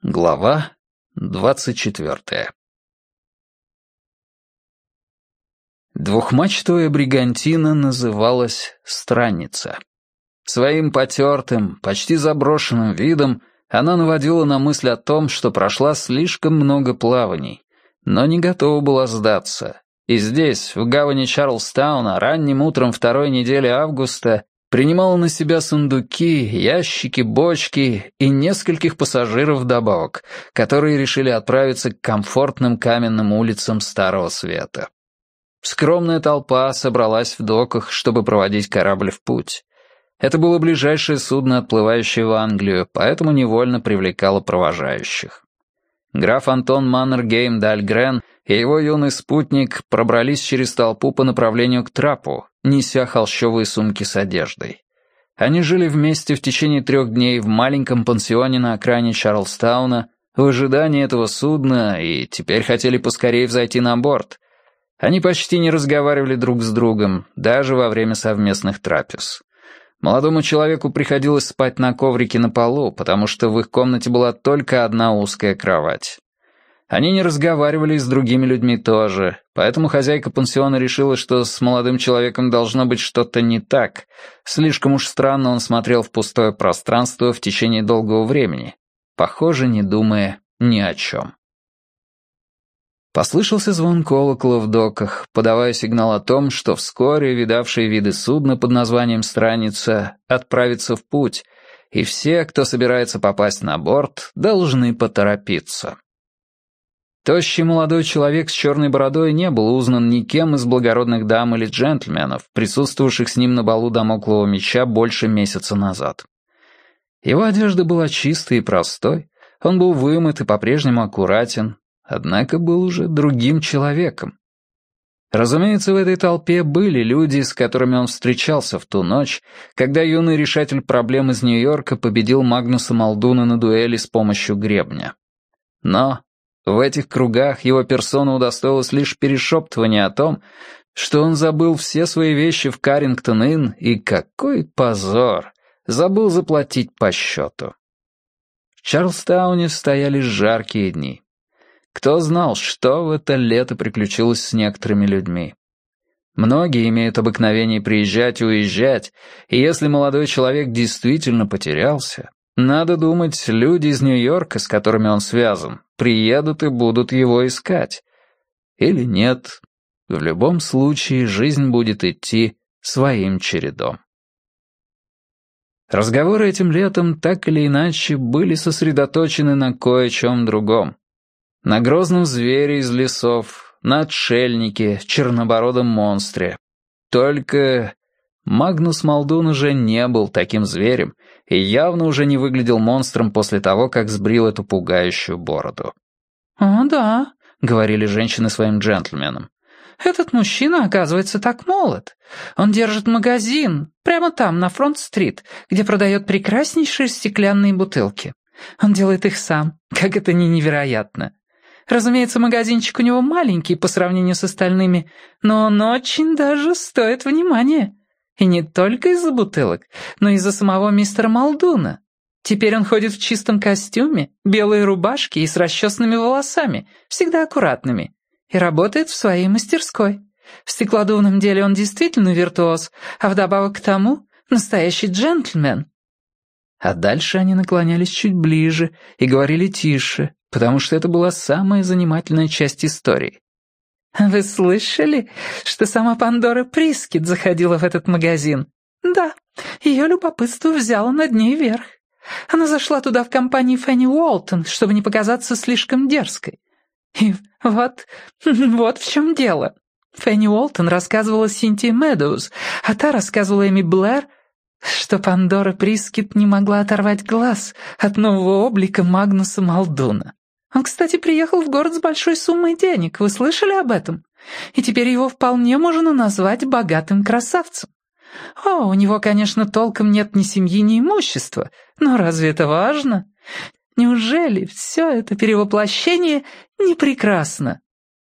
Глава 24. Двухмачтовая бригантина называлась «Странница». Своим потертым, почти заброшенным видом она наводила на мысль о том, что прошла слишком много плаваний, но не готова была сдаться. И здесь, в гавани Чарльстауна, ранним утром второй недели августа принимала на себя сундуки, ящики, бочки и нескольких пассажиров вдобавок, которые решили отправиться к комфортным каменным улицам Старого Света. Скромная толпа собралась в доках, чтобы проводить корабль в путь. Это было ближайшее судно, отплывающее в Англию, поэтому невольно привлекало провожающих. Граф Антон Маннергейм Дальгрен и его юный спутник пробрались через толпу по направлению к трапу, неся холщовые сумки с одеждой. Они жили вместе в течение 3 дней в маленьком пансионе на окраине Чарльстауна в ожидании этого судна и теперь хотели поскорее взойти на борт. Они почти не разговаривали друг с другом, даже во время совместных трапез. Молодому человеку приходилось спать на коврике на полу, потому что в их комнате была только одна узкая кровать. Они не разговаривали с другими людьми тоже, поэтому хозяйка пансиона решила, что с молодым человеком должно быть что-то не так. Слишком уж странно он смотрел в пустое пространство в течение долгого времени, похоже, не думая ни о чем. Послышался звон колокола в доках, подавая сигнал о том, что вскоре видавшие виды судна под названием «Странница» отправится в путь, и все, кто собирается попасть на борт, должны поторопиться. Тощий молодой человек с черной бородой не был узнан никем из благородных дам или джентльменов, присутствовавших с ним на балу Дамоклова меча больше месяца назад. Его одежда была чистой и простой, он был вымыт и по-прежнему аккуратен, однако был уже другим человеком. Разумеется, в этой толпе были люди, с которыми он встречался в ту ночь, когда юный решатель проблем из Нью-Йорка победил Магнуса Малдуна на дуэли с помощью гребня. Но в этих кругах его персона удостоилась лишь перешептывания о том, что он забыл все свои вещи в Каррингтон-Инн, и какой позор, забыл заплатить по счету. В Чарльстауне стояли жаркие дни. Кто знал, что в это лето приключилось с некоторыми людьми. Многие имеют обыкновение приезжать и уезжать, и если молодой человек действительно потерялся, надо думать, люди из Нью-Йорка, с которыми он связан, приедут и будут его искать. Или нет. В любом случае, жизнь будет идти своим чередом. Разговоры этим летом так или иначе были сосредоточены на кое-чем другом. На грозном звере из лесов, на отшельнике, чернобородом монстре. Только Магнус Малдун уже не был таким зверем и явно уже не выглядел монстром после того, как сбрил эту пугающую бороду. «О, да», — говорили женщины своим джентльменам. «Этот мужчина, оказывается, так молод. Он держит магазин прямо там, на Фронт-стрит, где продает прекраснейшие стеклянные бутылки. Он делает их сам, как это ни невероятно. Разумеется, магазинчик у него маленький по сравнению с остальными, но он очень даже стоит внимания. И не только из-за бутылок, но и из-за самого мистера Малдуна. Теперь он ходит в чистом костюме, белой рубашке и с расчесанными волосами, всегда аккуратными, и работает в своей мастерской. В стеклодувном деле он действительно виртуоз, а вдобавок к тому настоящий джентльмен». А дальше они наклонялись чуть ближе и говорили тише, потому что это была самая занимательная часть истории. «Вы слышали, что сама Пандора Прискит заходила в этот магазин? Да, ее любопытство взяло над ней верх. Она зашла туда в компании Фенни Уолтон, чтобы не показаться слишком дерзкой. И вот в чем дело. Фенни Уолтон рассказывала Синтии Медоуз, а та рассказывала Эми Блэр, что Пандора Прискит не могла оторвать глаз от нового облика Магнуса Малдуна. Он, кстати, приехал в город с большой суммой денег, вы слышали об этом? И теперь его вполне можно назвать богатым красавцем. О, у него, конечно, толком нет ни семьи, ни имущества, но разве это важно? Неужели все это перевоплощение не прекрасно?»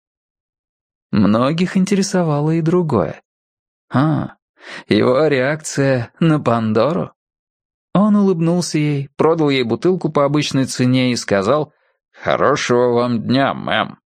Многих интересовало и другое. Его реакция на Пандору? Он улыбнулся ей, продал ей бутылку по обычной цене и сказал: «Хорошего вам дня, мэм».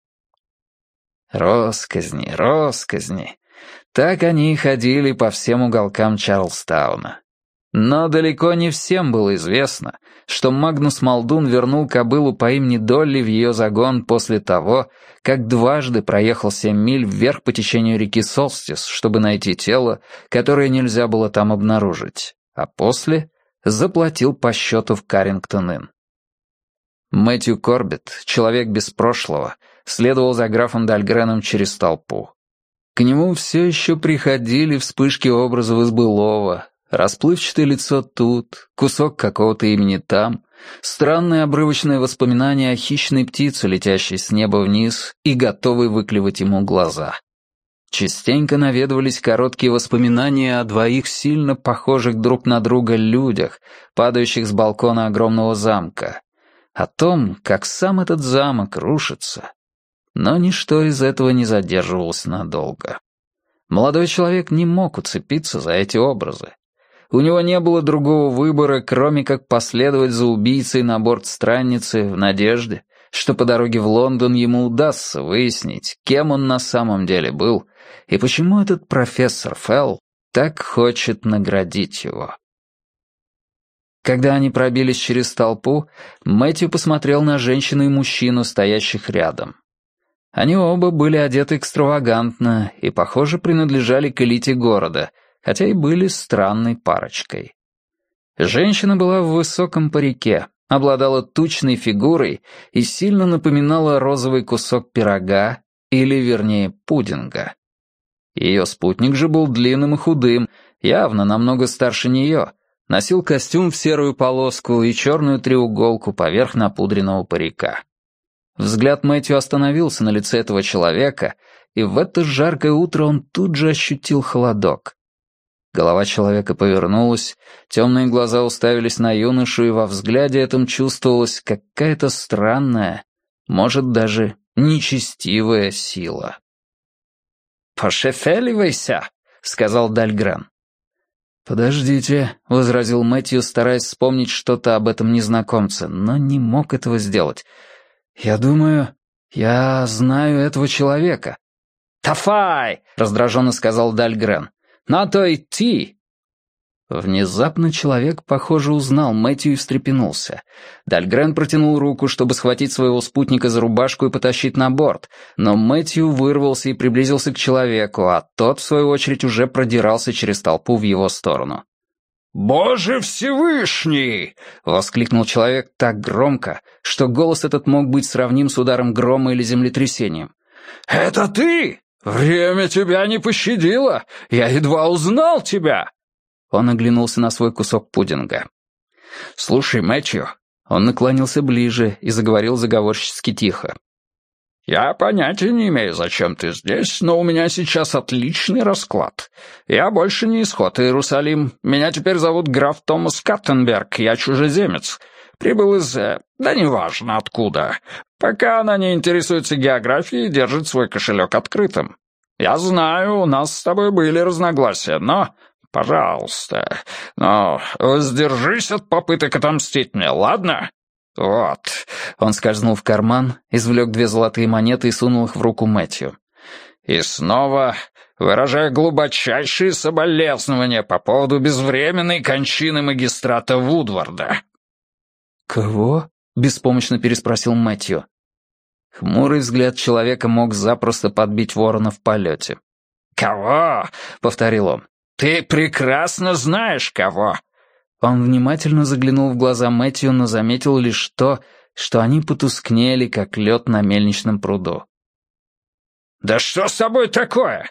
Росказни, росказни. Так они и ходили по всем уголкам Чарльстауна. Но далеко не всем было известно, что Магнус Малдун вернул кобылу по имени Долли в ее загон после того, как дважды проехал 7 миль вверх по течению реки Солстис, чтобы найти тело, которое нельзя было там обнаружить, а после заплатил по счету в Каррингтон-Инн. Мэтью Корбетт, человек без прошлого, следовал за графом Дальгреном через толпу. К нему все еще приходили вспышки образов из былого, расплывчатое лицо тут, кусок какого-то имени там, странные обрывочные воспоминания о хищной птице, летящей с неба вниз и готовой выклевать ему глаза. Частенько наведывались короткие воспоминания о двоих сильно похожих друг на друга людях, падающих с балкона огромного замка, о том, как сам этот замок рушится. Но ничто из этого не задерживалось надолго. Молодой человек не мог уцепиться за эти образы. У него не было другого выбора, кроме как последовать за убийцей на борт странницы в надежде, что по дороге в Лондон ему удастся выяснить, кем он на самом деле был и почему этот профессор Фелл так хочет наградить его. Когда они пробились через толпу, Мэтью посмотрел на женщину и мужчину, стоящих рядом. Они оба были одеты экстравагантно и, похоже, принадлежали к элите города, хотя и были странной парочкой. Женщина была в высоком парике, обладала тучной фигурой и сильно напоминала розовый кусок пирога, или, вернее, пудинга. Ее спутник же был длинным и худым, явно намного старше нее, носил костюм в серую полоску и черную треуголку поверх напудренного парика. Взгляд Мэтью остановился на лице этого человека, и в это жаркое утро он тут же ощутил холодок. Голова человека повернулась, темные глаза уставились на юношу, и во взгляде этом чувствовалась какая-то странная, может, даже нечестивая сила. «Пошефеливайся», — сказал Дальгрен. «Подождите», — возразил Мэтью, стараясь вспомнить что-то об этом незнакомце, но не мог этого сделать. «Я думаю, я знаю этого человека». «Тафай!» — раздраженно сказал Дальгрен. «На то идти!» Внезапно человек, похоже, узнал Мэтью и встрепенулся. Дальгрен протянул руку, чтобы схватить своего спутника за рубашку и потащить на борт, но Мэтью вырвался и приблизился к человеку, а тот, в свою очередь, уже продирался через толпу в его сторону. «Боже Всевышний!» — воскликнул человек так громко, что голос этот мог быть сравним с ударом грома или землетрясением. «Это ты? Время тебя не пощадило! Я едва узнал тебя!» Он оглянулся на свой кусок пудинга. «Слушай, Мэтью...» Он наклонился ближе и заговорил заговорщически тихо. «Я понятия не имею, зачем ты здесь, но у меня сейчас отличный расклад. Я больше не исход Иерусалим. Меня теперь зовут граф Томас Каттенберг, я чужеземец. Прибыл из... да неважно откуда. Пока она не интересуется географией, держит свой кошелек открытым. Я знаю, у нас с тобой были разногласия, но... пожалуйста, но воздержись от попыток отомстить мне, ладно?» «Вот». Он скользнул в карман, извлек 2 золотые монеты и сунул их в руку Мэтью. «И снова выражаю глубочайшие соболезнования по поводу безвременной кончины магистрата Вудварда». «Кого?» — беспомощно переспросил Мэтью. Хмурый взгляд человека мог запросто подбить ворона в полете. «Кого?» — повторил он. «Ты прекрасно знаешь, кого». Он внимательно заглянул в глаза Мэтью, но заметил лишь то, что они потускнели, как лед на мельничном пруду. «Да что с тобой такое?»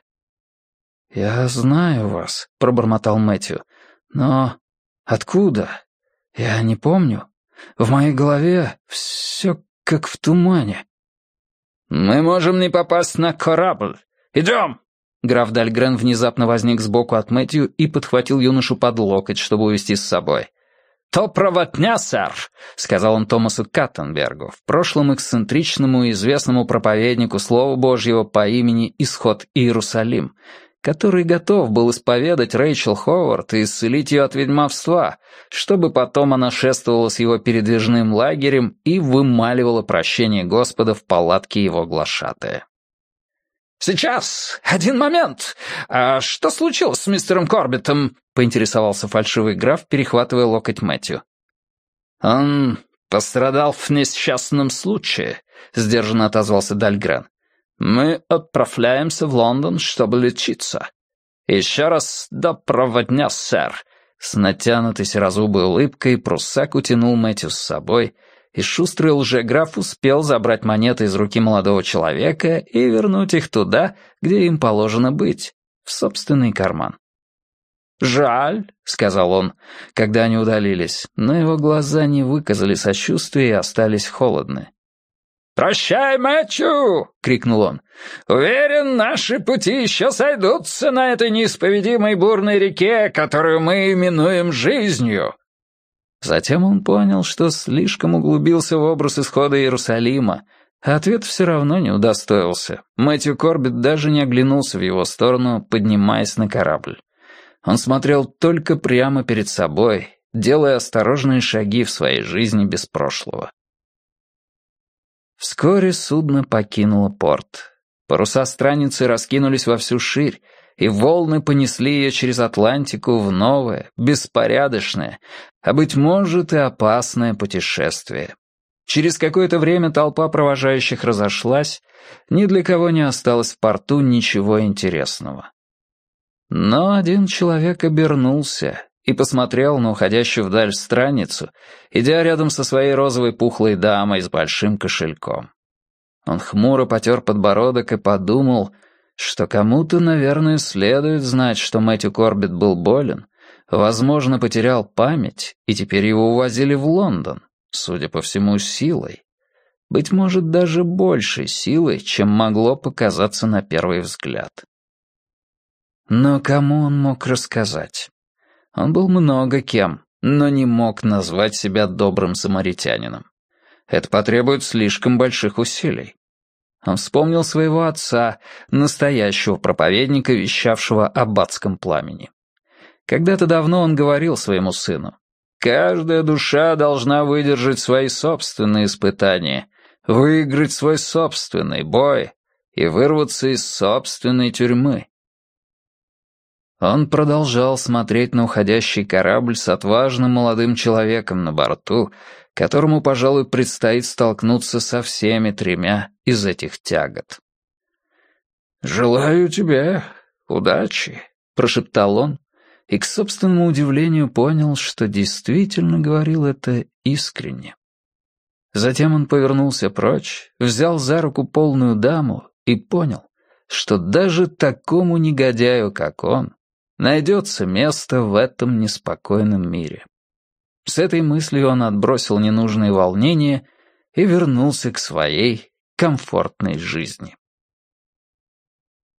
«Я знаю вас», — пробормотал Мэтью. «Но откуда? Я не помню. В моей голове все как в тумане». «Мы можем не попасть на корабль. Идем!» Граф Дальгрен внезапно возник сбоку от Мэтью и подхватил юношу под локоть, чтобы увести с собой. «То правотня, сэр», — сказал он Томасу Каттенбергу, в прошлом эксцентричному и известному проповеднику Слова Божьего по имени Исход Иерусалим, который готов был исповедать Рэйчел Ховард и исцелить ее от ведьмовства, чтобы потом она шествовала с его передвижным лагерем и вымаливала прощение Господа в палатке его глашатая. «Сейчас! Один момент! А что случилось с мистером Корбеттом?» — поинтересовался фальшивый граф, перехватывая локоть Мэтью. «Он пострадал в несчастном случае», — сдержанно отозвался Дальгрен. «Мы отправляемся в Лондон, чтобы лечиться. Еще раз доброго дня, сэр». С натянутой серозубой улыбкой пруссак утянул Мэтью с собой, и шустрый лжеграф успел забрать монеты из руки молодого человека и вернуть их туда, где им положено быть, в собственный карман. «Жаль», — сказал он, когда они удалились, но его глаза не выказали сочувствия и остались холодны. «Прощай, Мэтью!» — крикнул он. «Уверен, наши пути еще сойдутся на этой неисповедимой бурной реке, которую мы именуем жизнью». Затем он понял, что слишком углубился в образ исхода Иерусалима, а ответ все равно не удостоился. Мэтью Корбетт даже не оглянулся в его сторону, поднимаясь на корабль. Он смотрел только прямо перед собой, делая осторожные шаги в своей жизни без прошлого. Вскоре судно покинуло порт. Паруса страницы раскинулись во всю ширь, и волны понесли ее через Атлантику в новое, беспорядочное, а, быть может, и опасное путешествие. Через какое-то время толпа провожающих разошлась, ни для кого не осталось в порту ничего интересного. Но один человек обернулся и посмотрел на уходящую вдаль страницу, идя рядом со своей розовой пухлой дамой с большим кошельком. Он хмуро потер подбородок и подумал, что кому-то, наверное, следует знать, что Мэтью Корбетт был болен, возможно, потерял память, и теперь его увозили в Лондон, судя по всему, силой. Быть может, даже большей силой, чем могло показаться на первый взгляд. Но кому он мог рассказать? Он был много кем, но не мог назвать себя добрым самаритянином. Это потребует слишком больших усилий. Он вспомнил своего отца, настоящего проповедника, вещавшего об адском пламени. Когда-то давно он говорил своему сыну: «Каждая душа должна выдержать свои собственные испытания, выиграть свой собственный бой и вырваться из собственной тюрьмы». Он продолжал смотреть на уходящий корабль с отважным молодым человеком на борту, которому, пожалуй, предстоит столкнуться со всеми тремя из этих тягот. «Желаю тебе удачи», — прошептал он, и к собственному удивлению понял, что действительно говорил это искренне. Затем он повернулся прочь, взял за руку полную даму и понял, что даже такому негодяю, как он, найдется место в этом неспокойном мире. С этой мыслью он отбросил ненужные волнения и вернулся к своей комфортной жизни.